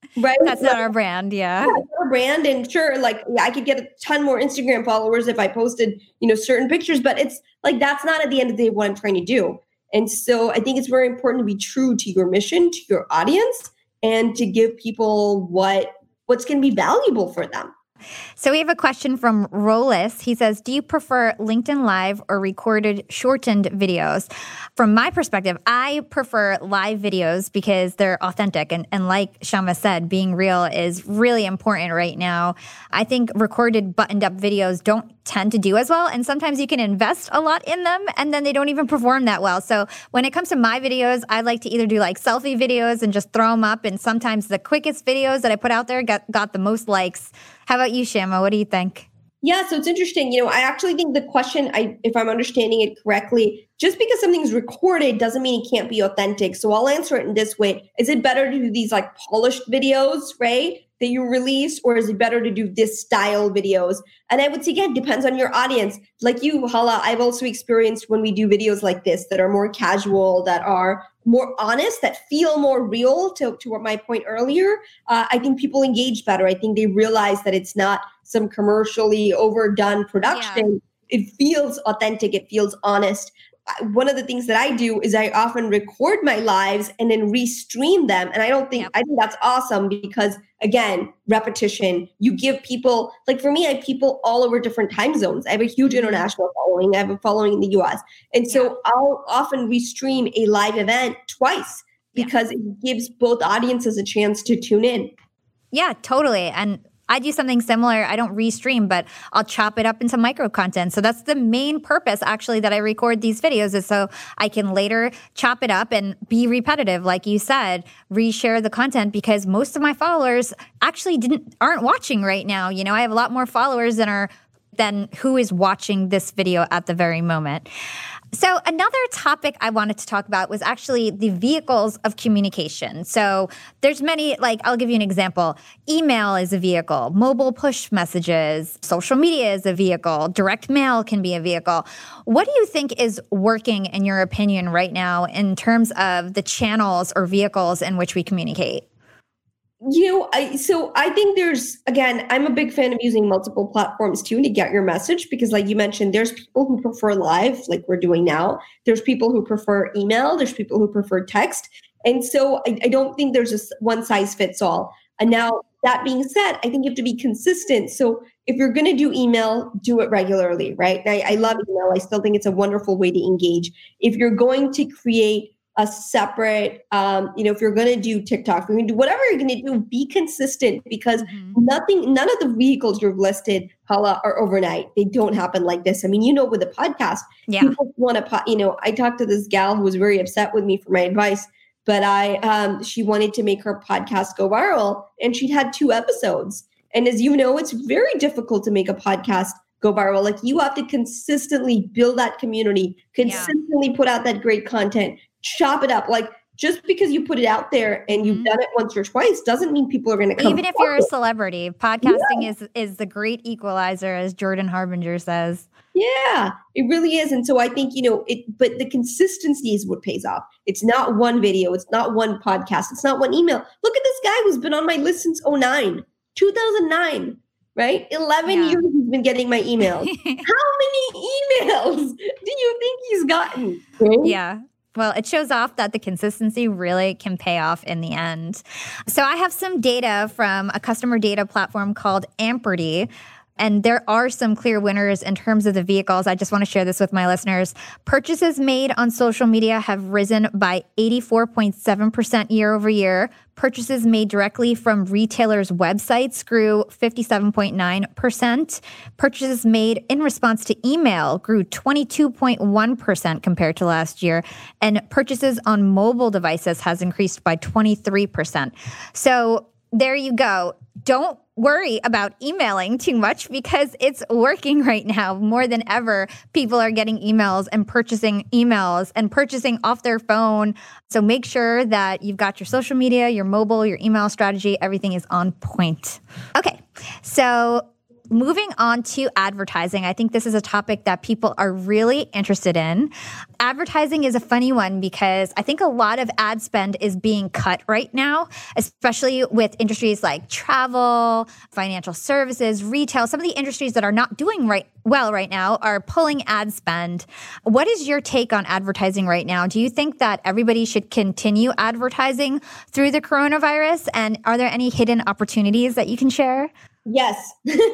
Speaker 2: right?
Speaker 1: That's not our brand. Yeah.
Speaker 2: Yeah, it's our brand. And sure, like yeah, I could get a ton more Instagram followers if I posted, you know, certain pictures, but it's like, that's not at the end of the day what I'm trying to do. And so I think it's very important to be true to your mission, to your audience, and to give people what what's going to be valuable for them.
Speaker 1: So we have a question from Rollis. He says, do you prefer LinkedIn Live or recorded shortened videos? From my perspective, I prefer live videos because they're authentic. And, and like Shama said, being real is really important right now. I think recorded buttoned up videos don't tend to do as well. And sometimes you can invest a lot in them and then they don't even perform that well. So when it comes to my videos, I like to either do like selfie videos and just throw them up. And sometimes the quickest videos that I put out there got, got the most likes. How about you, Shama? What do you think?
Speaker 2: Yeah, so it's interesting. You know, I actually think the question, I, if I'm understanding it correctly, just because something's recorded doesn't mean it can't be authentic. So I'll answer it in this way. Is it better to do these like polished videos, right, that you release, or is it better to do this style videos? And I would say, again, depends on your audience. Like you, Hala, I've also experienced when we do videos like this that are more casual, that are more honest, that feel more real, to, to my point earlier, uh, I think people engage better. I think they realize that it's not some commercially overdone production. Yeah. It feels authentic. It feels honest. One of the things that I do is I often record my lives and then restream them. And I don't think, yep. I think that's awesome because, again, repetition, you give people, like for me, I have people all over different time zones. I have a huge international following. I have a following in the U S. And so yeah. I'll often restream a live event twice because yeah. it gives both audiences a chance to tune in.
Speaker 1: Yeah, totally. And I do something similar. I don't restream, but I'll chop it up into micro content. So that's the main purpose, actually, that I record these videos, is so I can later chop it up and be repetitive, like you said, reshare the content, because most of my followers actually didn't aren't watching right now. You know, I have a lot more followers than are than who is watching this video at the very moment. So another topic I wanted to talk about was actually the vehicles of communication. So there's many, like I'll give you an example. Email is a vehicle, mobile push messages, social media is a vehicle, direct mail can be a vehicle. What do you think is working, in your opinion, right now in terms of the channels or vehicles in which we communicate?
Speaker 2: You know, I, so I think there's, again, I'm a big fan of using multiple platforms too to get your message, because like you mentioned, there's people who prefer live, like we're doing now. There's people who prefer email. There's people who prefer text. And so I, I don't think there's just one size fits all. And now that being said, I think you have to be consistent. So if you're going to do email, do it regularly, right? I, I love email. I still think it's a wonderful way to engage. If you're going to create a separate, um, you know, if you're going to do TikTok, if you're going to do whatever you're going to do, be consistent, because mm-hmm. nothing, none of the vehicles you've listed, Hala, are overnight. They don't happen like this. I mean, you know, with a podcast, yeah. people want to, you know, I talked to this gal who was very upset with me for my advice, but I, um, she wanted to make her podcast go viral, and she'd had two episodes. And as you know, it's very difficult to make a podcast go viral. Like, you have to consistently build that community, consistently yeah. put out that great content, chop it up. Like, just because you put it out there and you've mm-hmm. done it once or twice doesn't mean people are going to come.
Speaker 1: Even if you're a celebrity, podcasting yeah. is is the great equalizer, as Jordan Harbinger says.
Speaker 2: Yeah, it really is. And so I think, you know, it, but the consistency is what pays off. It's not one video. It's not one podcast. It's not one email. Look at this guy who's been on my list since oh nine, two thousand nine. Right? eleven yeah. years he's been getting my emails. How many emails do you think he's gotten? Right?
Speaker 1: Yeah. Well, it shows off that the consistency really can pay off in the end. So I have some data from a customer data platform called Amperty. And there are some clear winners in terms of the vehicles. I just want to share this with my listeners. Purchases made on social media have risen by eighty-four point seven percent year over year. Purchases made directly from retailers' websites grew fifty-seven point nine percent. Purchases made in response to email grew twenty-two point one percent compared to last year. And purchases on mobile devices has increased by twenty-three percent. So there you go. Don't worry about emailing too much, because it's working right now more than ever. People are getting emails and purchasing emails and purchasing off their phone. So make sure that you've got your social media, your mobile, your email strategy, everything is on point. Okay, so moving on to advertising, I think this is a topic that people are really interested in. Advertising is a funny one because I think a lot of ad spend is being cut right now, especially with industries like travel, financial services, retail. Some of the industries that are not doing right well right now are pulling ad spend. What is your take on advertising right now? Do you think that everybody should continue advertising through the coronavirus? And are there any hidden opportunities that you can share?
Speaker 2: Yes.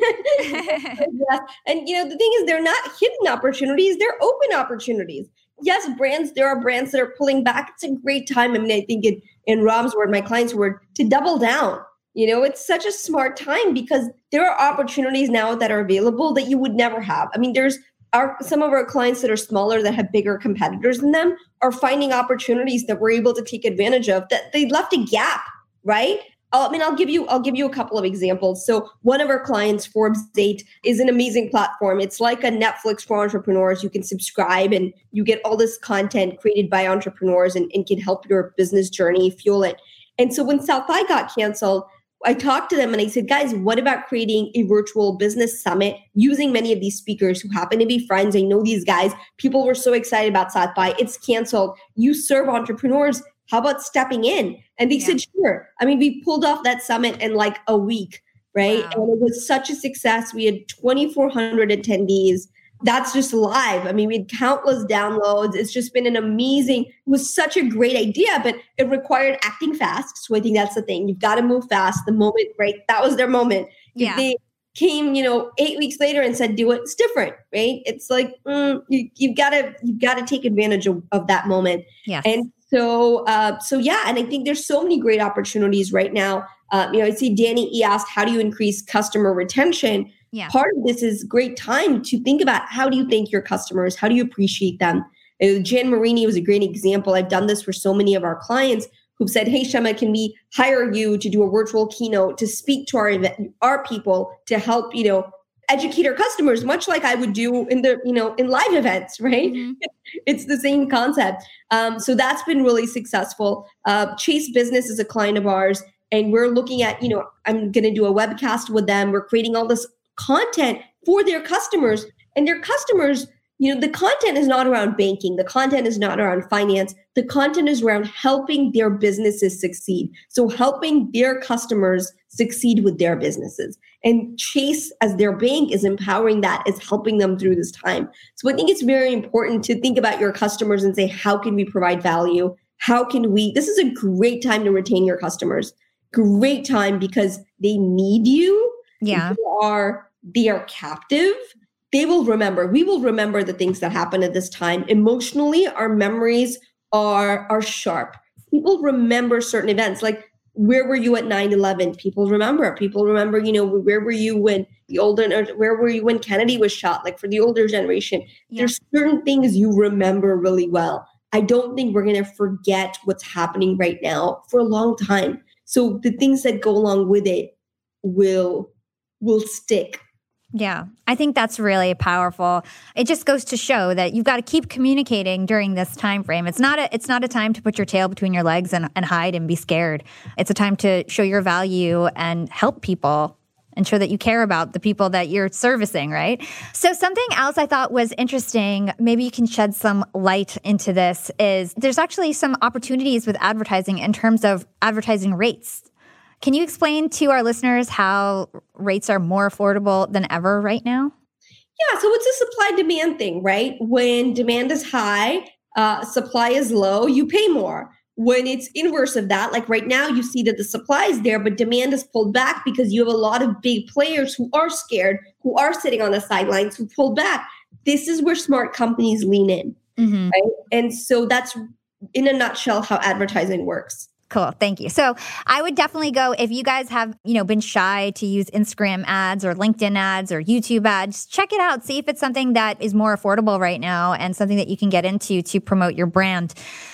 Speaker 2: Yes. And, you know, the thing is, they're not hidden opportunities. They're open opportunities. Yes, brands, there are brands that are pulling back. It's a great time. I mean, I think in, in Rob's word, my client's word, to double down. You know, it's such a smart time because there are opportunities now that are available that you would never have. I mean, there's our, some of our clients that are smaller, that have bigger competitors than them, are finding opportunities that we're able to take advantage of, that they left a gap, right? I mean, I'll give you, I'll give you a couple of examples. So one of our clients, Forbes eight, is an amazing platform. It's like a Netflix for entrepreneurs. You can subscribe and you get all this content created by entrepreneurs and, and can help your business journey fuel it. And so when South by got canceled, I talked to them and I said, guys, what about creating a virtual business summit using many of these speakers who happen to be friends? I know these guys. People were so excited about South by. It's canceled. You serve entrepreneurs. How about stepping in? And they yeah. said, sure. I mean, we pulled off that summit in like a week, right? Wow. And it was such a success. We had twenty-four hundred attendees. That's just live. I mean, we had countless downloads. It's just been an amazing, it was such a great idea, but it required acting fast. So I think that's the thing. You've got to move fast. The moment, right? That was their moment.
Speaker 1: Yeah.
Speaker 2: If they came, you know, eight weeks later and said, do it, it's different, right? It's like, mm, you, you've got to, you've got to take advantage of, of that moment.
Speaker 1: Yes.
Speaker 2: And So, uh, so yeah, and I think there's so many great opportunities right now. Uh, you know, I see Danny E asked, how do you increase customer retention?
Speaker 1: Yeah.
Speaker 2: Part of this is great time to think about, how do you thank your customers? How do you appreciate them? Uh, Jan Marini was a great example. I've done this for so many of our clients who've said, hey, Shema, can we hire you to do a virtual keynote, to speak to our event, our people, to help, you know, educate our customers, much like I would do in the, you know, in live events, right? Mm-hmm. It's the same concept. Um, so that's been really successful. Uh, Chase Business is a client of ours, and we're looking at, you know, I'm going to do a webcast with them. We're creating all this content for their customers, and their customers, you know, the content is not around banking. The content is not around finance. The content is around helping their businesses succeed. So helping their customers succeed with their businesses. And Chase, as their bank, is empowering that, is helping them through this time. So I think it's very important to think about your customers and say, how can we provide value? How can we, this is a great time to retain your customers. Great time because they need you.
Speaker 1: Yeah.
Speaker 2: They are, they are captive. They will remember. We will remember the things that happen at this time. Emotionally, our memories are, are sharp. People remember certain events. Like, where were you at nine eleven? People remember. People remember, you know, where were you when the older, where were you when Kennedy was shot? Like, for the older generation, yeah. There's certain things you remember really well. I don't think we're going to forget what's happening right now for a long time. So the things that go along with it will, will stick.
Speaker 1: Yeah, I think that's really powerful. It just goes to show that you've got to keep communicating during this time frame. It's not a it's not a time to put your tail between your legs and, and hide and be scared. It's a time to show your value and help people and show that you care about the people that you're servicing, right? So something else I thought was interesting, maybe you can shed some light into this, is there's actually some opportunities with advertising in terms of advertising rates. Can you explain to our listeners how rates are more affordable than ever right now?
Speaker 2: Yeah, so it's a supply-demand thing, right? When demand is high, uh, supply is low, you pay more. When it's inverse of that, like right now, you see that the supply is there, but demand is pulled back because you have a lot of big players who are scared, who are sitting on the sidelines, who pull back. This is where smart companies lean in, mm-hmm. right? And so that's, in a nutshell, how advertising works.
Speaker 1: Cool. Thank you. So I would definitely go, if you guys have, you know, been shy to use Instagram ads or LinkedIn ads or YouTube ads, check it out. See if it's something that is more affordable right now and something that you can get into to promote your brand.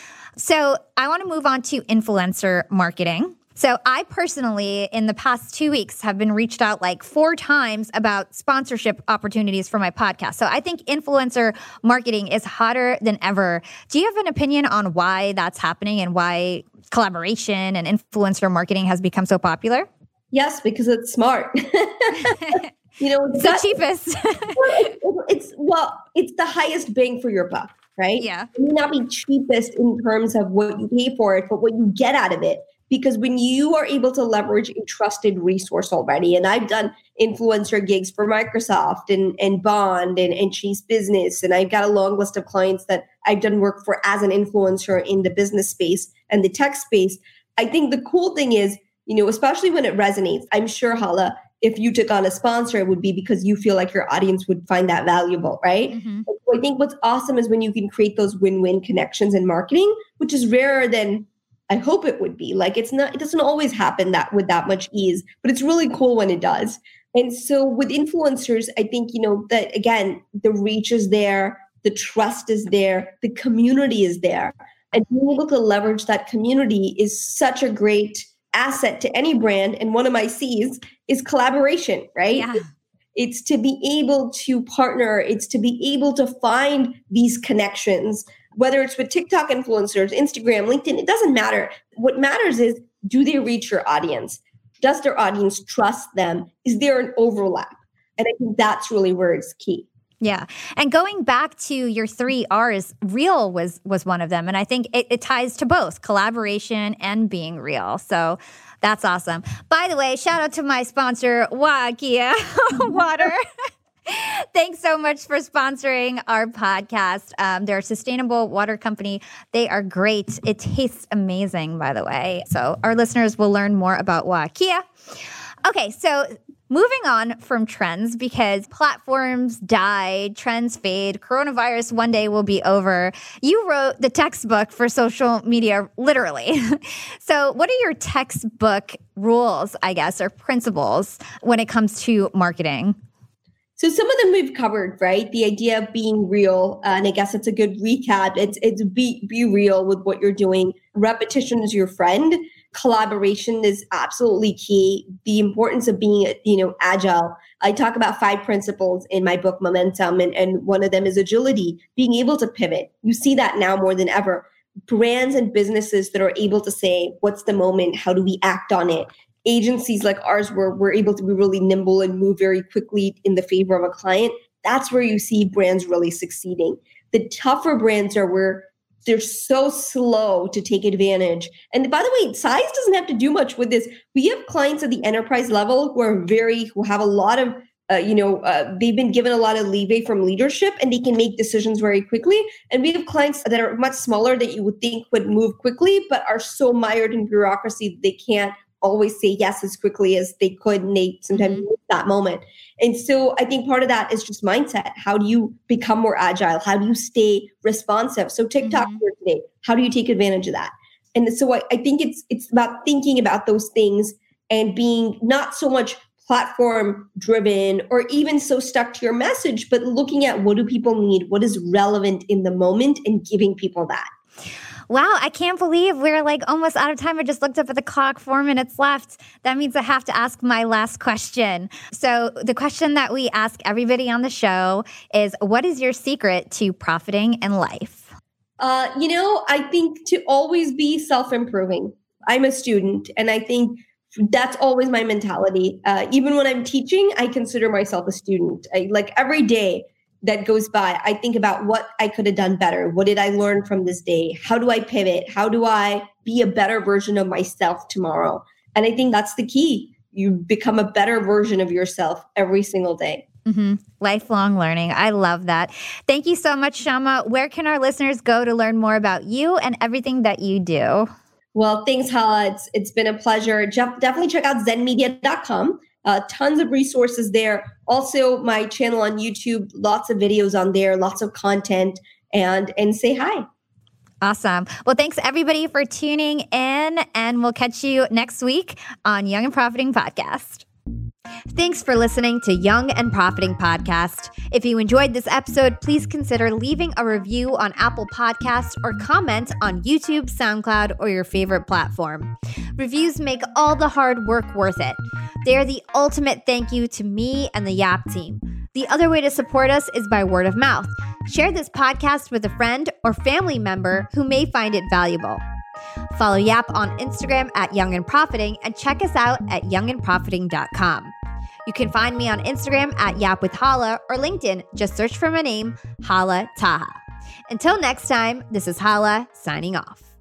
Speaker 1: So I want to move on to influencer marketing. So I personally, in the past two weeks, have been reached out like four times about sponsorship opportunities for my podcast. So I think influencer marketing is hotter than ever. Do you have an opinion on why that's happening and why collaboration and influencer marketing has become so popular?
Speaker 2: Yes, because it's smart. You know,
Speaker 1: it's the cheapest.
Speaker 2: it's well, it's the highest bang for your buck, right?
Speaker 1: Yeah.
Speaker 2: It may not be cheapest in terms of what you pay for it, but what you get out of it. Because when you are able to leverage a trusted resource already, and I've done influencer gigs for Microsoft and, and Bond and, and Chase Business, and I've got a long list of clients that I've done work for as an influencer in the business space and the tech space. I think the cool thing is, you know, especially when it resonates, I'm sure, Hala, if you took on a sponsor, it would be because you feel like your audience would find that valuable, right? Mm-hmm. So I think what's awesome is when you can create those win-win connections in marketing, which is rarer than I hope it would be. Like it's not, it doesn't always happen that with that much ease, but it's really cool when it does. And so with influencers, I think, you know, that again, the reach is there, the trust is there, the community is there. And being able to leverage that community is such a great asset to any brand. And one of my C's is collaboration, right?
Speaker 1: Yeah.
Speaker 2: It's to be able to partner. It's to be able to find these connections, whether it's with TikTok influencers, Instagram, LinkedIn, it doesn't matter. What matters is, do they reach your audience? Does their audience trust them? Is there an overlap? And I think that's really where it's key.
Speaker 1: Yeah. And going back to your three R's, real was was one of them. And I think it, it ties to both collaboration and being real. So that's awesome. By the way, shout out to my sponsor, Waiakea Water. Thanks so much for sponsoring our podcast. Um, they're a sustainable water company. They are great. It tastes amazing, by the way. So our listeners will learn more about Waiakea. Okay, so moving on from trends, because platforms die, trends fade, coronavirus one day will be over. You wrote the textbook for social media, literally. So what are your textbook rules, I guess, or principles when it comes to marketing?
Speaker 2: So some of them we've covered, right? The idea of being real, uh, and I guess it's a good recap. It's it's be be real with what you're doing. Repetition is your friend. Collaboration is absolutely key. The importance of being, you know, agile. I talk about five principles in my book, Momentum, and, and one of them is agility, being able to pivot. You see that now more than ever. Brands and businesses that are able to say, what's the moment? How do we act on it? Agencies like ours, where we're able to be really nimble and move very quickly in the favor of a client, that's where you see brands really succeeding. The tougher brands are where they're so slow to take advantage. And by the way, size doesn't have to do much with this. We have clients at the enterprise level who are very, who have a lot of, uh, you know, uh, they've been given a lot of leeway from leadership and they can make decisions very quickly. And we have clients that are much smaller that you would think would move quickly, but are so mired in bureaucracy that they can't always say yes as quickly as they could, and they sometimes mm-hmm. miss that moment. And so I think part of that is just mindset. How do you become more agile? How do you stay responsive? So TikTok mm-hmm. here today, how do you take advantage of that? And so I, I think it's it's about thinking about those things and being not so much platform driven or even so stuck to your message, but looking at what do people need, what is relevant in the moment, and giving people that.
Speaker 1: Wow, I can't believe we're like almost out of time. I just looked up at the clock, four minutes left. That means I have to ask my last question. So the question that we ask everybody on the show is, what is your secret to profiting in life?
Speaker 2: Uh, you know, I think to always be self-improving. I'm a student, and I think that's always my mentality. Uh, even when I'm teaching, I consider myself a student. I, like every day that goes by, I think about what I could have done better. What did I learn from this day? How do I pivot? How do I be a better version of myself tomorrow? And I think that's the key. You become a better version of yourself every single day.
Speaker 1: Mm-hmm. Lifelong learning. I love that. Thank you so much, Shama. Where can our listeners go to learn more about you and everything that you do?
Speaker 2: Well, thanks, Hala. It's, it's been a pleasure. Jeff, definitely check out zen media dot com. Uh, tons of resources there. Also, my channel on YouTube, lots of videos on there, lots of content, and and say hi.
Speaker 1: Awesome. Well, thanks everybody for tuning in, and we'll catch you next week on Young and Profiting Podcast. Thanks for listening to Young and Profiting Podcast. If you enjoyed this episode, please consider leaving a review on Apple Podcasts or comment on YouTube, SoundCloud, or your favorite platform. Reviews make all the hard work worth it. They are the ultimate thank you to me and the Yap team. The other way to support us is by word of mouth. Share this podcast with a friend or family member who may find it valuable. Follow Yap on Instagram at Young and Profiting and check us out at young and profiting dot com. You can find me on Instagram at Yap with Hala or LinkedIn. Just search for my name, Hala Taha. Until next time, this is Hala signing off.